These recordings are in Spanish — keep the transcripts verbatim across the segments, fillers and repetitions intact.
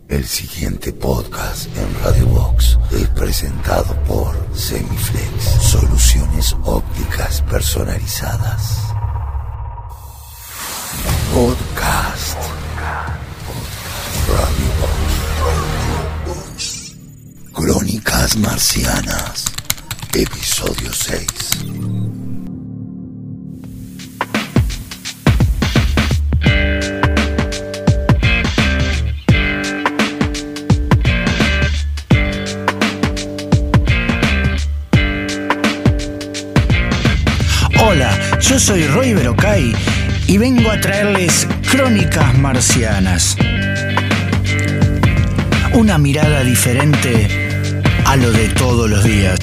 El siguiente podcast en Radio Box es presentado por Semiflex, soluciones ópticas personalizadas. Podcast. Radio Box. Crónicas Marcianas, episodio seis. Hola, yo soy Roy Berocay y vengo a traerles Crónicas Marcianas. Una mirada diferente a lo de todos los días.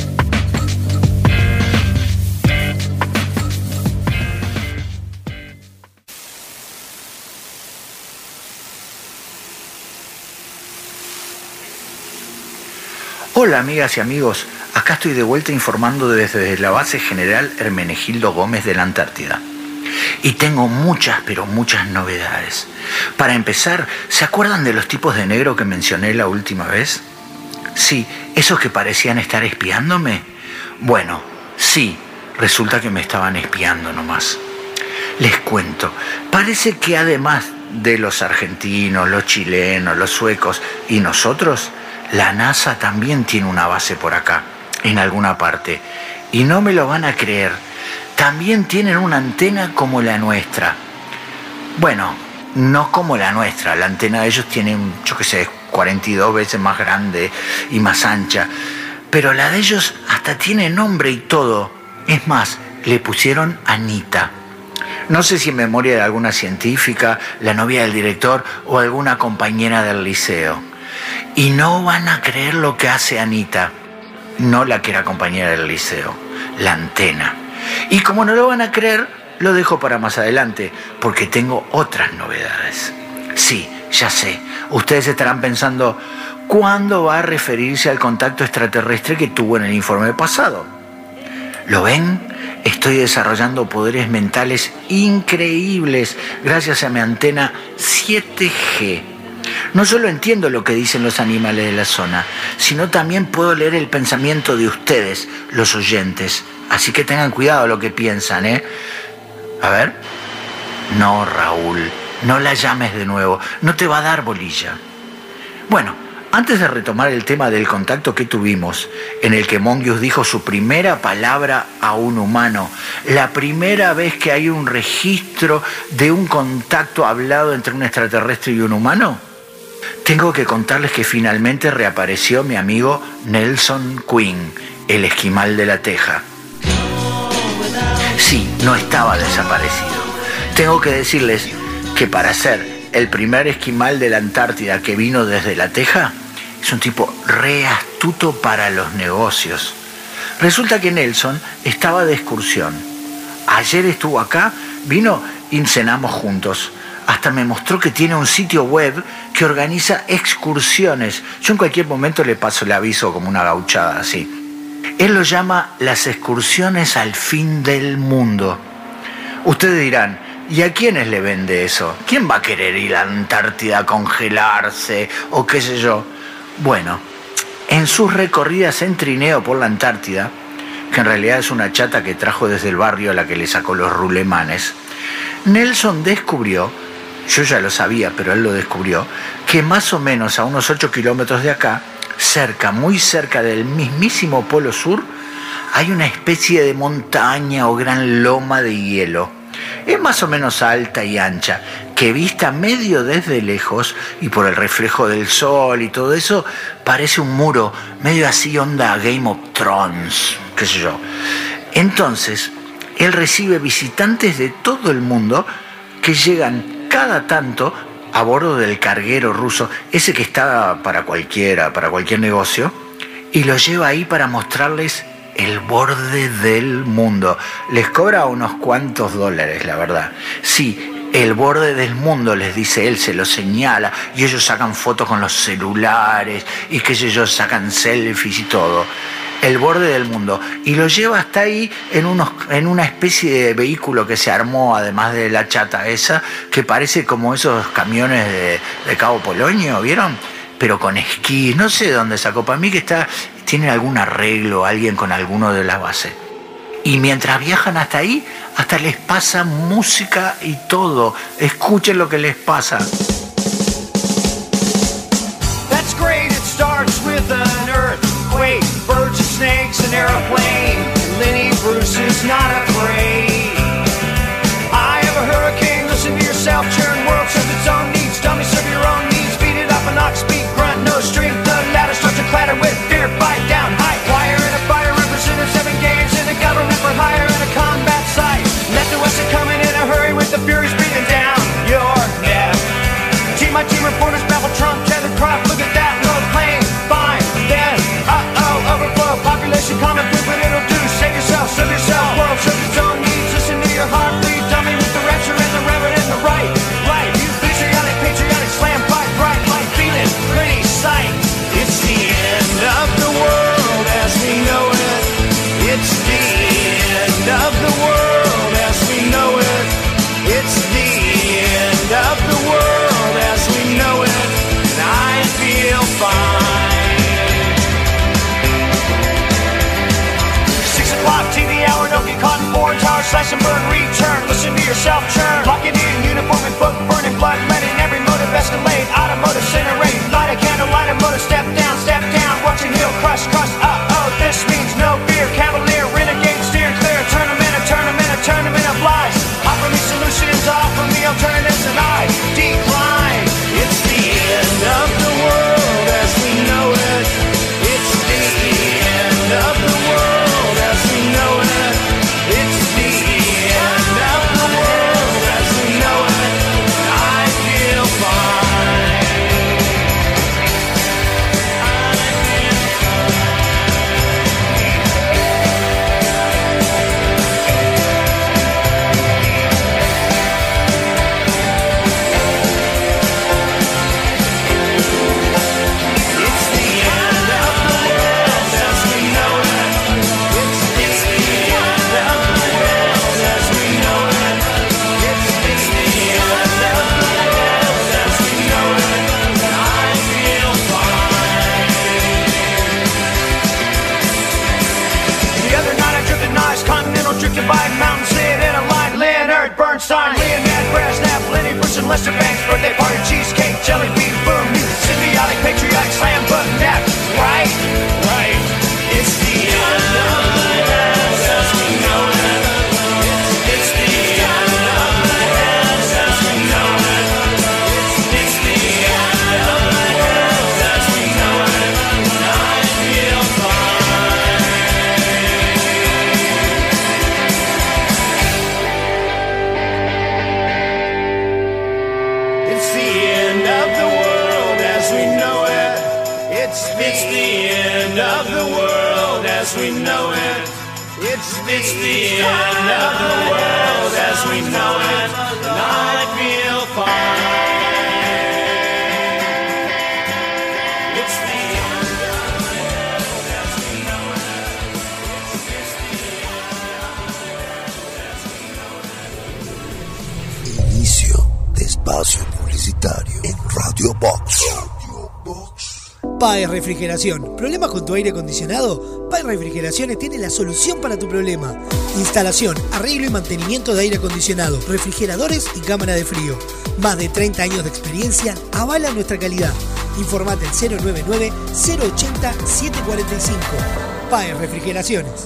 Hola amigas y amigos, acá estoy de vuelta informando desde la base general Hermenegildo Gómez de la Antártida. Y tengo muchas, pero muchas novedades. Para empezar, ¿se acuerdan de los tipos de negro que mencioné la última vez? Sí, esos que parecían estar espiándome. Bueno, sí, resulta que me estaban espiando nomás. Les cuento, parece que además de los argentinos, los chilenos, los suecos y nosotros, la NASA también tiene una base por acá, en alguna parte. Y no me lo van a creer, también tienen una antena como la nuestra. Bueno, no como la nuestra, la antena de ellos tiene, yo qué sé, cuarenta y dos veces más grande y más ancha. Pero la de ellos hasta tiene nombre y todo. Es más, le pusieron Anita. No sé si en memoria de alguna científica, la novia del director o alguna compañera del liceo. Y no van a creer lo que hace Anita. No la que era compañera del liceo, la antena. Y como no lo van a creer, lo dejo para más adelante, porque tengo otras novedades. Sí, ya sé, ustedes estarán pensando, ¿cuándo va a referirse al contacto extraterrestre que tuvo en el informe pasado? ¿Lo ven? Estoy desarrollando poderes mentales increíbles gracias a mi antena siete G. No solo entiendo lo que dicen los animales de la zona, sino también puedo leer el pensamiento de ustedes, los oyentes. Así que tengan cuidado lo que piensan, ¿eh? A ver. No, Raúl, no la llames de nuevo, no te va a dar bolilla. Bueno, antes de retomar el tema del contacto que tuvimos, en el que Mongius dijo su primera palabra a un humano, la primera vez que hay un registro de un contacto hablado entre un extraterrestre y un humano, tengo que contarles que finalmente reapareció mi amigo Nelson Quinn, el esquimal de la Teja. Sí, no estaba desaparecido. Tengo que decirles que para ser el primer esquimal de la Antártida que vino desde la Teja, es un tipo re astuto para los negocios. Resulta que Nelson estaba de excursión. Ayer estuvo acá, vino y cenamos juntos. Hasta me mostró que tiene un sitio web que organiza excursiones. Yo en cualquier momento le paso el aviso como una gauchada así. Él lo llama las excursiones al fin del mundo. Ustedes dirán, ¿y a quiénes le vende eso? ¿Quién va a querer ir a la Antártida a congelarse o qué sé yo? Bueno, en sus recorridas en trineo por la Antártida, que en realidad es una chata que trajo desde el barrio a la que le sacó los rulemanes, Nelson descubrió, yo ya lo sabía, pero él lo descubrió, que más o menos a unos ocho kilómetros de acá, cerca, muy cerca del mismísimo Polo Sur, hay una especie de montaña o gran loma de hielo. Es más o menos alta y ancha, que vista medio desde lejos y por el reflejo del sol y todo eso, parece un muro, medio así onda Game of Thrones, qué sé yo. Entonces, él recibe visitantes de todo el mundo que llegan cada tanto a bordo del carguero ruso, ese que está para cualquiera, para cualquier negocio, y lo lleva ahí para mostrarles el borde del mundo. Les cobra unos cuantos dólares, la verdad. Sí, el borde del mundo, les dice él, se lo señala, y ellos sacan fotos con los celulares, y qué sé yo, sacan selfies y todo. El borde del mundo, y lo lleva hasta ahí en, unos, en una especie de vehículo que se armó, además de la chata esa, que parece como esos camiones de, de Cabo Polonio, ¿vieron? pero con esquí, no sé de dónde sacó, para mí que está, tiene algún arreglo, alguien con alguno de las bases. Y mientras viajan hasta ahí, hasta les pasa música y todo. Escuchen lo que les pasa. That's great, it starts with an earthquake, birds and snakes, an airplane. Lenny Bruce is not afraid. I have a hurricane, listen to yourself, churn world serves its own needs. Dummy, serve your own needs, beat it up an ox, speak, grunt, no strength. The ladder starts to clatter with fear, bite down, high wire in a fire, representing seven games in the government for hire in a combat site. Left to west are coming in a hurry with the furies breathing down your neck. Team, my team reporters babble Trump, tethered crop, look at that, no plane, fine, then, uh-oh, overflow, population common food, but it'll do, save yourself, serve yourself, world serves its own needs, listen to your heartbeat, dummy with the rapture and the reverend and the right, right, you patriotic, patriotic, slam, fight, bright, light, feeling, pretty sight. It's the end of the world as we know it, it's the end of the world as we know it, it's the end of the world as we know it, and I feel fine. Six o'clock T V hour, don't get caught in foreign tower, slash and burn, return, listen to yourself churn, lock it in, uniform and book, burning blood, letting every motive escalate, automotive incinerate, light a candle, light a motor, step down, step down, watching heel crush, crush, uh-oh, this means no fear, cavalier, renegade, steer clear, tournament, a tournament, a tournament of lies, offer me solutions, offer me alternatives, and I decline. It's the end of the world as we know it, it's the end of the world as we know it, it's the end of the world as we know it, and I feel fine. It's the end of the world as we know it, it's the end of the world as we know it, it's the end of the world as we know it, and I feel fine. The other night I drifted nice, continental drifted by mountains, lit in a line, Leonard Bernstein, Leonard Brezhnev, Lenny Bruce and Lester Banks, birthday party, cheesecake, jelly bean, boom, symbiotic, patriotic, slam, but neck, right, right, it's the end of the world as we know it, it's, it's the end of the world as we know it, it's, it's the end of the world as we know it, and I feel fine. It's the end of the world as we know it. It's, it's the end of the world as we know it. It's, it's the end of the world as we know it. And I feel fine. It's the end of the world as we know it. It's, it's the end of the world as we know it. Inicio de espacio publicitario en Radio Box. Paes Refrigeración. ¿Problemas con tu aire acondicionado? Paes Refrigeraciones tiene la solución para tu problema. Instalación, arreglo y mantenimiento de aire acondicionado, refrigeradores y cámara de frío. Más de treinta años de experiencia avalan nuestra calidad. Informate al cero nueve nueve, cero ochenta, siete cuarenta y cinco. Paes Refrigeraciones.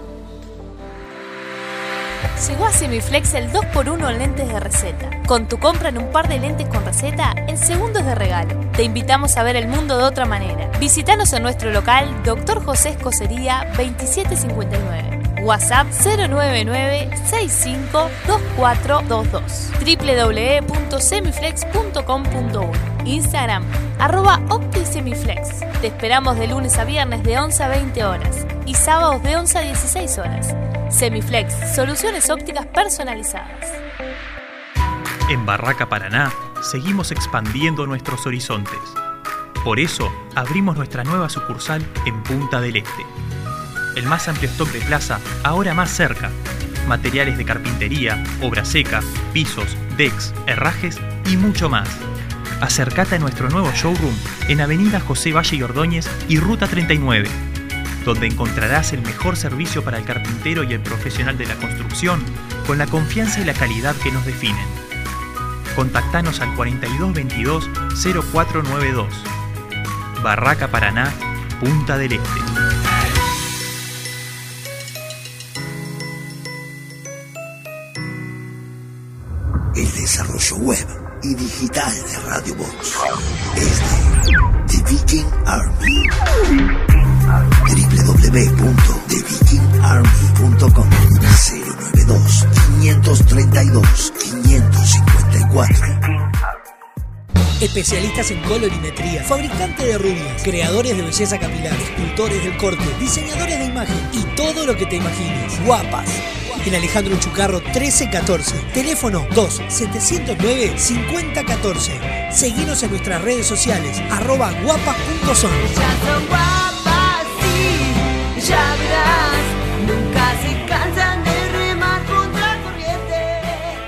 Llegó a Semiflex el dos por uno en lentes de receta. Con tu compra en un par de lentes con receta, en segundos de regalo. Te invitamos a ver el mundo de otra manera. Visítanos en nuestro local, Doctor José Escocería veintisiete cincuenta y nueve. WhatsApp cero nueve nueve, seis cinco, dos cuatro dos dos. doble u doble u doble u punto semiflex punto com punto uno. Instagram, arroba OptiSemiflex. Te esperamos de lunes a viernes de once a veinte horas y sábados de once a dieciséis horas. Semiflex, soluciones ópticas personalizadas. En Barraca Paraná seguimos expandiendo nuestros horizontes. Por eso abrimos nuestra nueva sucursal en Punta del Este. El más amplio stock de plaza, ahora más cerca. Materiales de carpintería, obra seca, pisos, decks, herrajes y mucho más. Acércate a nuestro nuevo showroom en Avenida José Valle y Ordóñez y Ruta treinta y nueve, donde encontrarás el mejor servicio para el carpintero y el profesional de la construcción con la confianza y la calidad que nos definen. Contactanos al cuarenta y dos veintidós cero cuatro noventa y dos. Barraca Paraná, Punta del Este. El desarrollo web y digital de Radio Box es de The Viking Army. doble u doble u doble u punto the viking army punto com cero nueve dos, cinco tres dos, cinco cinco cuatro. Especialistas en colorimetría, fabricante de rubias, creadores de belleza capilar, escultores del corte, diseñadores de imagen y todo lo que te imagines. Guapas. En Alejandro Chucarro trece catorce. Teléfono dos setecientos nueve cincuenta catorce. Seguinos en nuestras redes sociales, arroba guapas punto son. Ya son guapas, sí, ya verás. Nunca se cansan de remar contra corriente.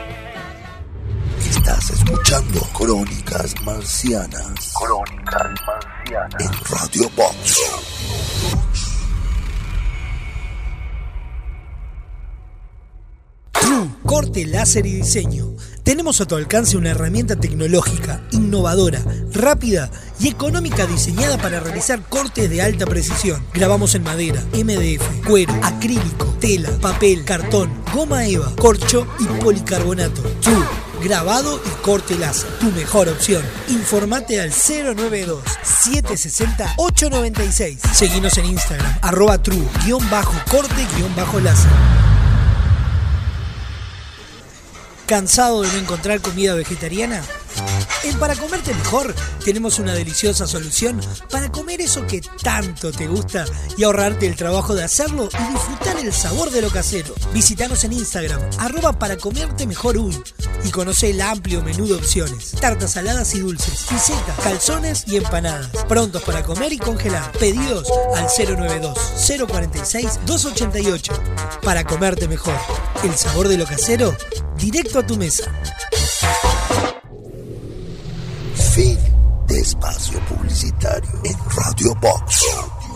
Estás escuchando Crónicas Marcianas. Crónicas Marcianas. En Radio Box. True Corte Láser y Diseño. Tenemos a tu alcance una herramienta tecnológica, innovadora, rápida y económica diseñada para realizar cortes de alta precisión. Grabamos en madera, M D F, cuero, acrílico, tela, papel, cartón, goma eva, corcho y policarbonato. True. Grabado y corte láser. Tu mejor opción. Informate al cero nueve dos, siete seis cero, ocho nueve seis. Seguinos en Instagram, arroba true, guión bajo, corte, guión bajo láser. ¿Cansado de no encontrar comida vegetariana? En Para Comerte Mejor tenemos una deliciosa solución para comer eso que tanto te gusta y ahorrarte el trabajo de hacerlo y disfrutar el sabor de lo casero. Visítanos en Instagram, arroba Para Comerte Mejor Uy, y conoce el amplio menú de opciones. Tartas saladas y dulces, pisetas, calzones y empanadas. Prontos para comer y congelar. Pedidos al cero nueve dos, cero cuatro seis, dos ocho ocho. Para Comerte Mejor. El sabor de lo casero, directo a tu mesa. Fin de espacio publicitario en Radio Box.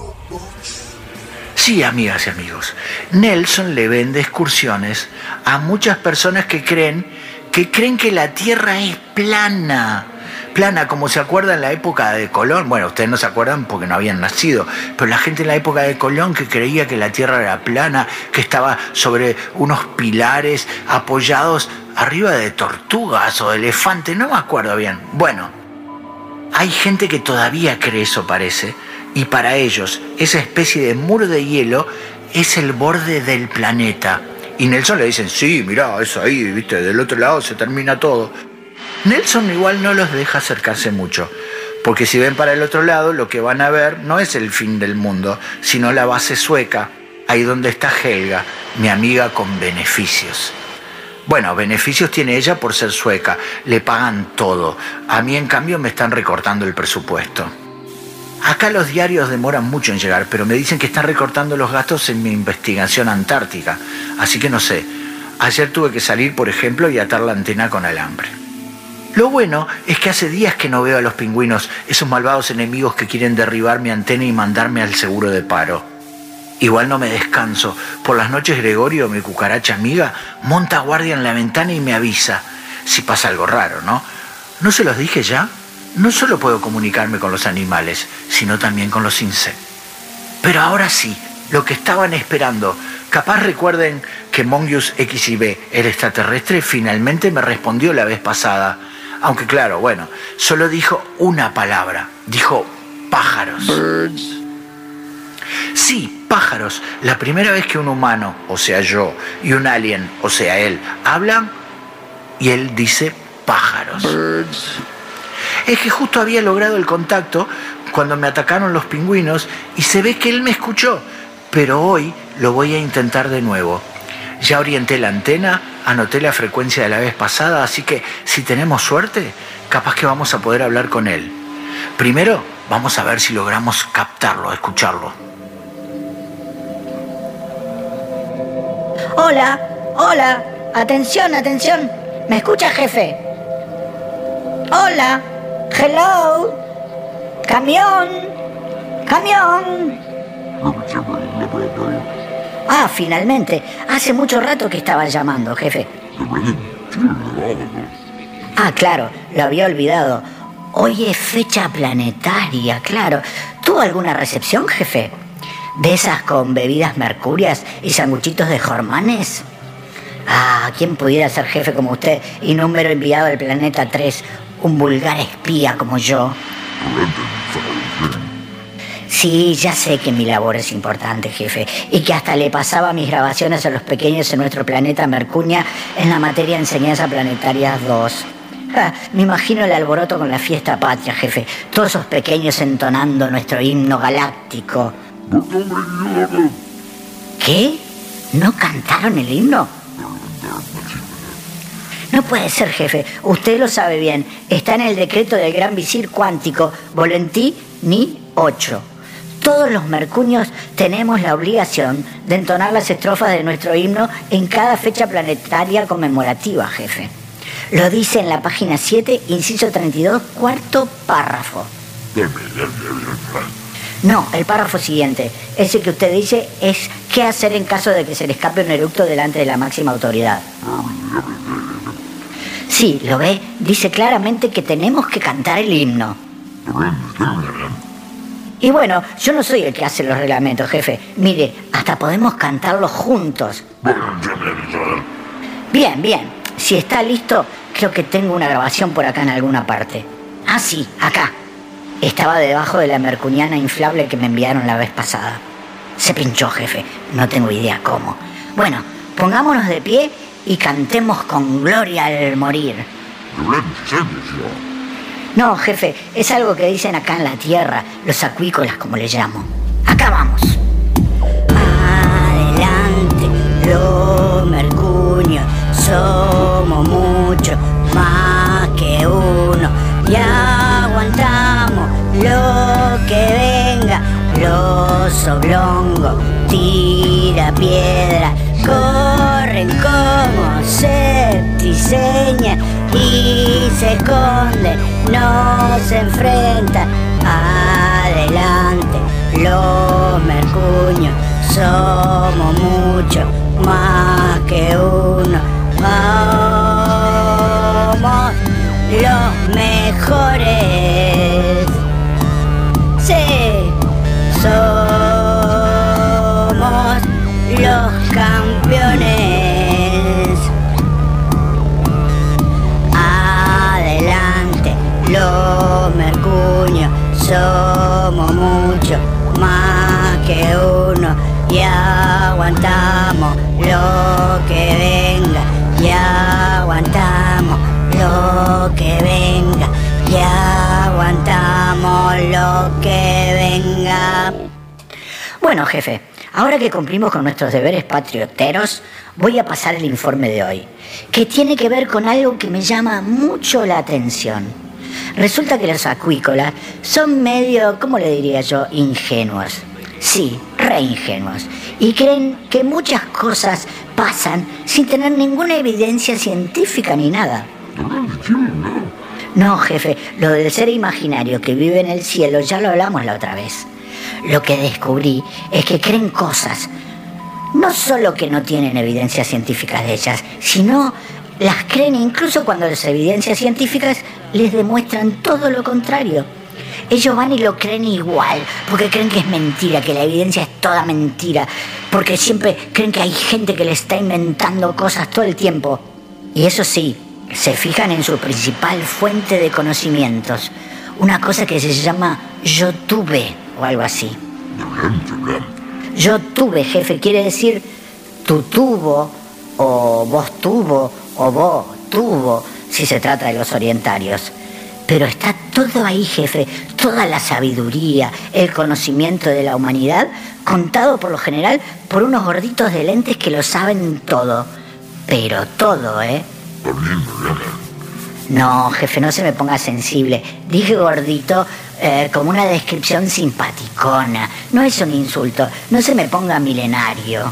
Sí, amigas y amigos, Nelson le vende excursiones a muchas personas que creen que creen que la Tierra es plana. Plana, como se acuerda en la época de Colón. Bueno, ustedes no se acuerdan porque no habían nacido, pero la gente en la época de Colón que creía que la Tierra era plana, que estaba sobre unos pilares apoyados arriba de tortugas o de elefantes, no me acuerdo bien. Bueno, hay gente que todavía cree eso, parece, y para ellos esa especie de muro de hielo es el borde del planeta. Y Nelson le dicen, sí, mirá, es ahí, viste, del otro lado se termina todo. Nelson igual no los deja acercarse mucho, porque si ven para el otro lado, lo que van a ver no es el fin del mundo, sino la base sueca, ahí donde está Helga, mi amiga con beneficios. Bueno, beneficios tiene ella por ser sueca, le pagan todo. A mí, en cambio, me están recortando el presupuesto. Acá los diarios demoran mucho en llegar, pero me dicen que están recortando los gastos en mi investigación antártica. Así que no sé. Ayer tuve que salir, por ejemplo, y atar la antena con alambre. Lo bueno es que hace días que no veo a los pingüinos, esos malvados enemigos que quieren derribar mi antena y mandarme al seguro de paro. Igual no me descanso. Por las noches Gregorio, mi cucaracha amiga, monta guardia en la ventana y me avisa si pasa algo raro, ¿no? ¿No se los dije ya? No solo puedo comunicarme con los animales, sino también con los insectos. Pero ahora sí, lo que estaban esperando. Capaz recuerden que Mongius X I B, el extraterrestre, finalmente me respondió la vez pasada. Aunque claro, bueno, solo dijo una palabra. Dijo pájaros. Birds. Sí, pájaros. La primera vez que un humano, o sea yo, y un alien, o sea él, hablan, y él dice pájaros. Birds. Es que justo había logrado el contacto cuando me atacaron los pingüinos y se ve que él me escuchó. Pero hoy lo voy a intentar de nuevo. Ya orienté la antena, anoté la frecuencia de la vez pasada, así que si tenemos suerte, capaz que vamos a poder hablar con él. Primero, vamos a ver si logramos captarlo, escucharlo. Hola, hola, atención, atención. ¿Me escucha, jefe? Hola, Hello. Camión. Camión. Ah, finalmente. Hace mucho rato que estaba llamando, jefe. Ah, claro, lo había olvidado. Hoy es fecha planetaria, claro. ¿Tuvo alguna recepción, jefe? ¿De esas con bebidas mercurias y sanguchitos de jormanes? Ah, ¿quién pudiera ser jefe como usted y número enviado del planeta tres, un vulgar espía como yo? Sí, ya sé que mi labor es importante, jefe, y que hasta le pasaba mis grabaciones a los pequeños en nuestro planeta Mercunia en la materia Enseñanza Planetaria dos. Ah, me imagino el alboroto con la fiesta patria, jefe. Todos esos pequeños entonando nuestro himno galáctico. ¿Qué? ¿No cantaron el himno? No puede ser, jefe. Usted lo sabe bien. Está en el decreto del Gran Visir Cuántico, Volentí Ni ocho. Todos los mercurios tenemos la obligación de entonar las estrofas de nuestro himno en cada fecha planetaria conmemorativa, jefe. Lo dice en la página siete, inciso treinta y dos, cuarto párrafo. No, el párrafo siguiente. Ese que usted dice es qué hacer en caso de que se le escape un eructo delante de la máxima autoridad. Sí, ¿lo ve? Dice claramente que tenemos que cantar el himno. Y bueno, yo no soy el que hace los reglamentos, jefe. Mire, hasta podemos cantarlos juntos. Bien, bien. Si está listo, creo que tengo una grabación por acá en alguna parte. Ah, sí, acá. Estaba debajo de la mercuriana inflable que me enviaron la vez pasada. Se pinchó, jefe. No tengo idea cómo. Bueno, pongámonos de pie y cantemos con gloria al morir. No, jefe, es algo que dicen acá en la tierra, los acuícolas, como le llamo. Acá vamos. Adelante, los mercurios, somos muchos, más que uno, y aguantamos lo que venga. Los oblongos, tira piedra, corren como septiseñas y se esconden, no se enfrentan. Adelante, los mercurios, somos muchos, más que uno. Somos los mejores. Sí, somos los campeones. Adelante, los mercurios, somos muchos, más que uno, y aguantamos lo que venga, y aguantamos lo que venga, y aguantamos lo que venga. Bueno, jefe, ahora que cumplimos con nuestros deberes patrioteros, voy a pasar el informe de hoy, que tiene que ver con algo que me llama mucho la atención. Resulta que los acuícolas son medio, ¿cómo le diría yo?, ingenuos. Sí, re ingenuos. Y creen que muchas cosas pasan sin tener ninguna evidencia científica ni nada. No, jefe, lo del ser imaginario que vive en el cielo ya lo hablamos la otra vez. Lo que descubrí es que creen cosas, no solo que no tienen evidencias científicas de ellas, sino las creen incluso cuando las evidencias científicas les demuestran todo lo contrario. Ellos van y lo creen igual, porque creen que es mentira, que la evidencia es toda mentira, porque siempre creen que hay gente que le está inventando cosas todo el tiempo. Y eso sí, se fijan en su principal fuente de conocimientos, una cosa que se llama yo tuve o algo así. Yo tuve, jefe, quiere decir tú tuvo, o vos tuvo, o vos tuvo, si se trata de los orientarios. Pero está todo ahí, jefe, toda la sabiduría, el conocimiento de la humanidad, contado por lo general por unos gorditos de lentes que lo saben todo. Pero todo, ¿eh? No, jefe, no se me ponga sensible. Dije gordito eh, como una descripción simpaticona. No es un insulto. No se me ponga milenario.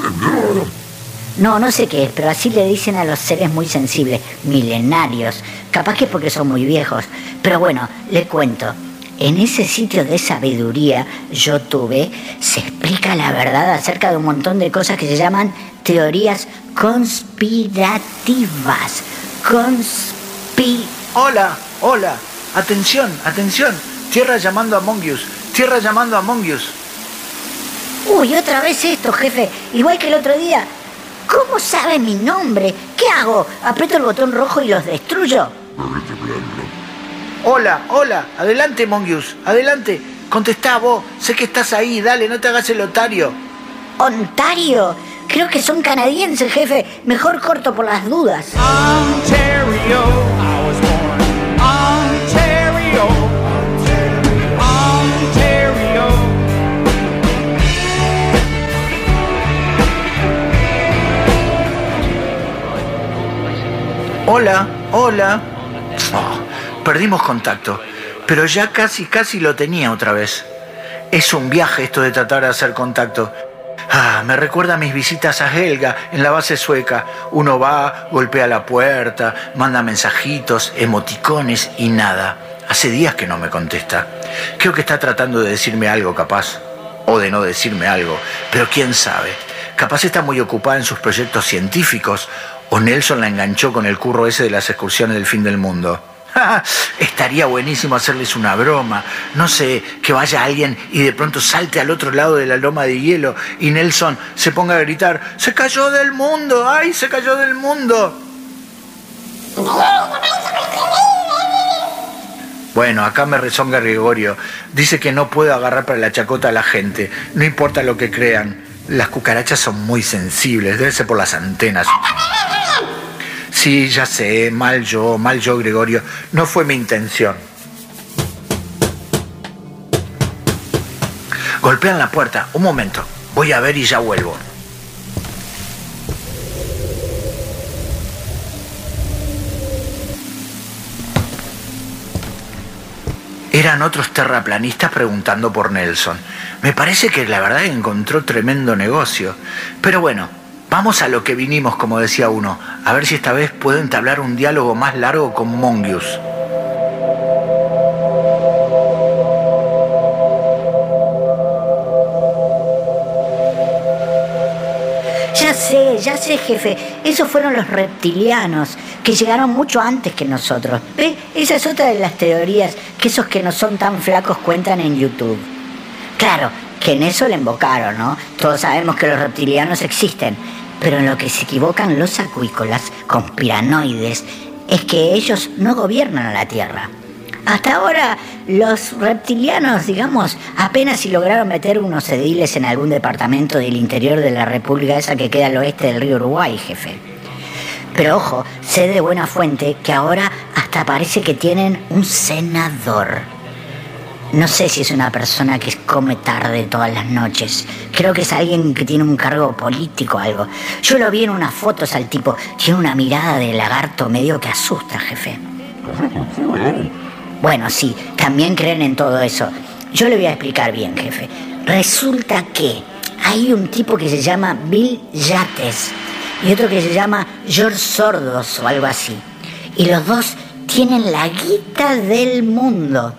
No, no sé qué es, pero así le dicen a los seres muy sensibles. Milenarios. Capaz que es porque son muy viejos. Pero bueno, le cuento. En ese sitio de sabiduría yo tuve, se explica la verdad acerca de un montón de cosas que se llaman teorías conspirativas. Conspi... Hola, hola, atención, atención. Tierra llamando a Mongius, tierra llamando a Mongius. Uy, otra vez esto, jefe. Igual que el otro día. ¿Cómo sabe mi nombre? ¿Qué hago? ¿Aprieto el botón rojo y los destruyo? Hola, hola, adelante Mongius, adelante. Contestá vos, sé que estás ahí, dale, no te hagas el otario. ¿Ontario? Creo que son canadienses, jefe. Mejor corto por las dudas. Ontario, I was born. Ontario, Ontario. Hola, hola. Oh, perdimos contacto, pero ya casi, casi lo tenía otra vez. Es un viaje esto de tratar de hacer contacto. Ah, me recuerda a mis visitas a Helga en la base sueca. Uno va, golpea la puerta, manda mensajitos, emoticones y nada. Hace días que no me contesta. Creo que está tratando de decirme algo, capaz. O de no decirme algo. Pero quién sabe. Capaz está muy ocupada en sus proyectos científicos. O Nelson la enganchó con el curro ese de las excursiones del fin del mundo. Estaría buenísimo hacerles una broma. No sé, que vaya alguien y de pronto salte al otro lado de la loma de hielo y Nelson se ponga a gritar: ¡se cayó del mundo! ¡Ay, se cayó del mundo! Bueno, acá me rezonga Gregorio. Dice que no puedo agarrar para la chacota a la gente. No importa lo que crean. Las cucarachas son muy sensibles. Debe ser por las antenas. Sí, ya sé, mal yo, mal yo, Gregorio. No fue mi intención. Golpean la puerta. Un momento. Voy a ver y ya vuelvo. Eran otros terraplanistas preguntando por Nelson. Me parece que la verdad encontró tremendo negocio. Pero bueno, vamos a lo que vinimos, como decía uno. A ver si esta vez puedo entablar un diálogo más largo con Mongius. Ya sé, ya sé, jefe. Esos fueron los reptilianos, que llegaron mucho antes que nosotros. ¿Ve? Esa es otra de las teorías que esos que no son tan flacos cuentan en YouTube. Claro, que en eso le invocaron, ¿no? Todos sabemos que los reptilianos existen. Pero en lo que se equivocan los acuícolas conspiranoides es que ellos no gobiernan a la Tierra. Hasta ahora los reptilianos, digamos, apenas si lograron meter unos ediles en algún departamento del interior de la república esa que queda al oeste del río Uruguay, jefe. Pero ojo, sé de buena fuente que ahora hasta parece que tienen un senador. No sé si es una persona que come tarde todas las noches. Creo que es alguien que tiene un cargo político o algo. Yo lo vi en unas fotos al tipo. Tiene una mirada de lagarto medio que asusta, jefe. Bueno, sí, también creen en todo eso. Yo le voy a explicar bien, jefe. Resulta que hay un tipo que se llama Bill Yates y otro que se llama George Sordos o algo así. Y los dos tienen la guita del mundo.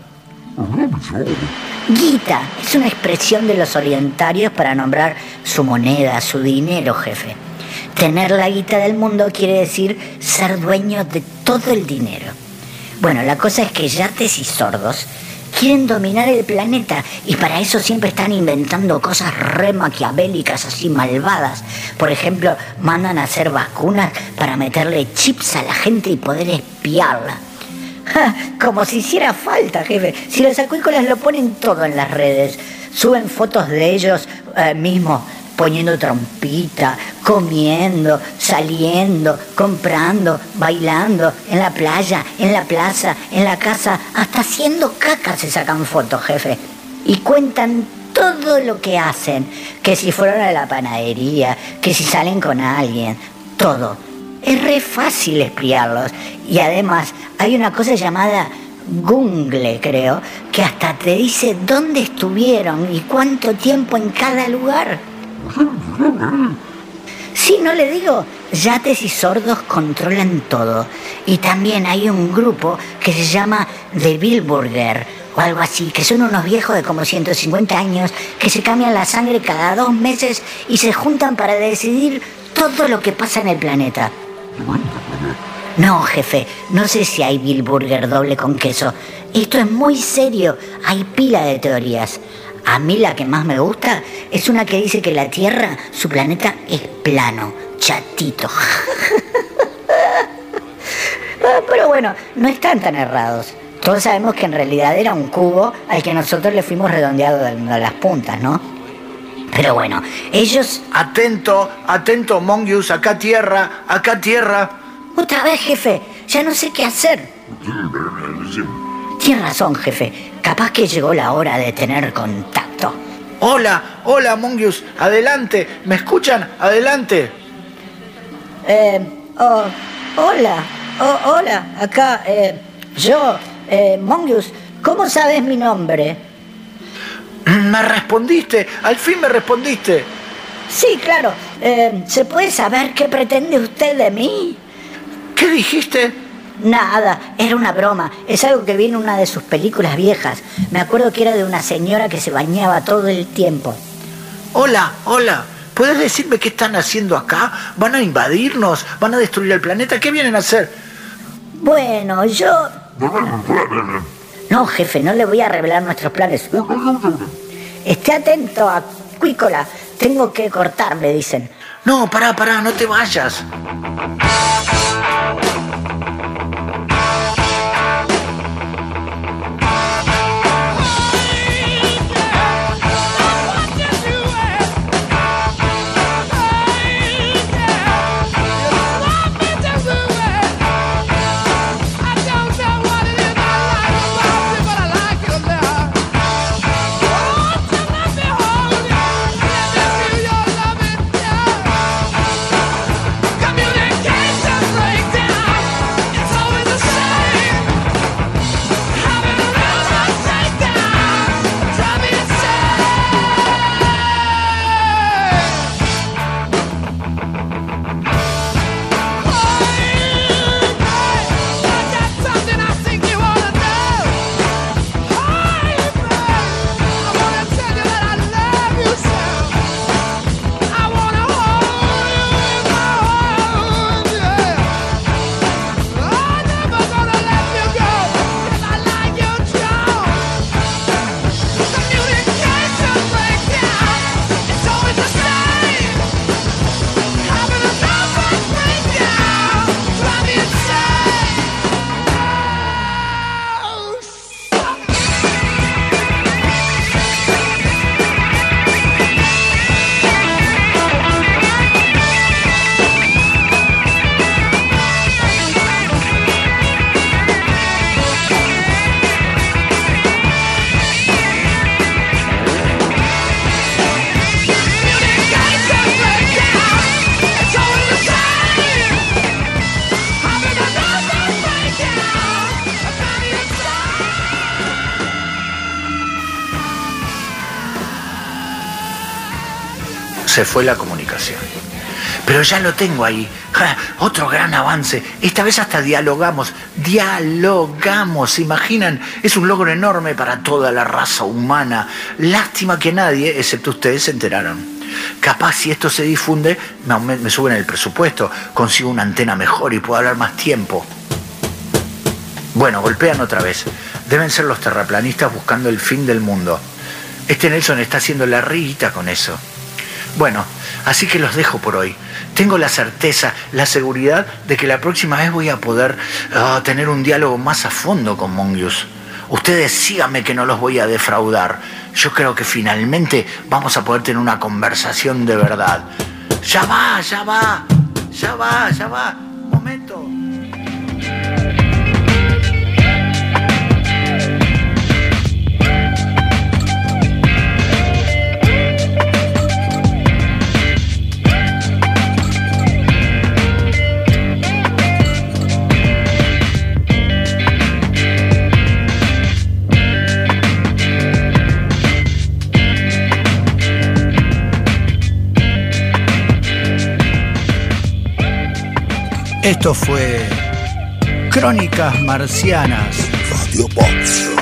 Guita es una expresión de los orientarios para nombrar su moneda, su dinero, jefe. Tener la guita del mundo quiere decir ser dueño de todo el dinero. Bueno, la cosa es que Yates y Sordos quieren dominar el planeta y para eso siempre están inventando cosas re maquiavélicas, así malvadas. Por ejemplo, mandan a hacer vacunas para meterle chips a la gente y poder espiarla. Ja, como si hiciera falta, jefe. Si los acuícolas lo ponen todo en las redes, suben fotos de ellos eh, mismos poniendo trompita, comiendo, saliendo, comprando, bailando, en la playa, en la plaza, en la casa, hasta haciendo caca se sacan fotos, jefe. Y cuentan todo lo que hacen, que si fueron a la panadería, que si salen con alguien, todo. Es re fácil espiarlos. Y además hay una cosa llamada Google, creo, que hasta te dice dónde estuvieron y cuánto tiempo en cada lugar. Sí, no le digo, yates y sordos controlan todo. Y también hay un grupo que se llama The Bilburger o algo así, que son unos viejos de como ciento cincuenta años que se cambian la sangre cada dos meses y se juntan para decidir todo lo que pasa en el planeta. No, jefe, no sé si hay Bilburger doble con queso. Esto es muy serio, hay pila de teorías. A mí la que más me gusta es una que dice que la Tierra, su planeta, es plano, chatito. Pero bueno, no están tan errados. Todos sabemos que en realidad era un cubo al que nosotros le fuimos redondeando a las puntas, ¿no? Pero bueno, ellos... Atento, atento, Mongius, acá tierra, acá tierra. Otra vez, jefe, ya no sé qué hacer. Tienes razón, jefe. Capaz que llegó la hora de tener contacto. Hola, hola, Mongius, adelante. ¿Me escuchan? Adelante. Eh, oh, hola, oh, hola, acá, eh, yo, eh, Mongius, ¿cómo sabes mi nombre? Me respondiste, al fin me respondiste. Sí, claro. Eh, ¿se puede saber qué pretende usted de mí? ¿Qué dijiste? Nada, era una broma. Es algo que vi en una de sus películas viejas. Me acuerdo que era de una señora que se bañaba todo el tiempo. Hola, hola. ¿Puedes decirme qué están haciendo acá? ¿Van a invadirnos? ¿Van a destruir el planeta? ¿Qué vienen a hacer? Bueno, yo... No, jefe, no le voy a revelar nuestros planes. Esté atento a Cuícola. Tengo que cortar, me dicen. No, pará, pará, no te vayas. Se fue la comunicación. Pero ya lo tengo ahí. ¡Ja! Otro gran avance. Esta vez hasta dialogamos. Dialogamos, ¿se imaginan? Es un logro enorme para toda la raza humana. Lástima que nadie, excepto ustedes, se enteraron. Capaz si esto se difunde, me, me suben el presupuesto, consigo una antena mejor y puedo hablar más tiempo. Bueno, golpean otra vez. Deben ser los terraplanistas buscando el fin del mundo. Este Nelson está haciendo la riguita con eso. Bueno, así que los dejo por hoy. Tengo la certeza, la seguridad de que la próxima vez voy a poder uh, tener un diálogo más a fondo con Mongius. Ustedes síganme que no los voy a defraudar. Yo creo que finalmente vamos a poder tener una conversación de verdad. Ya va, ya va, ya va, ya va. Un momento. Esto fue Crónicas Marcianas. Radio Box.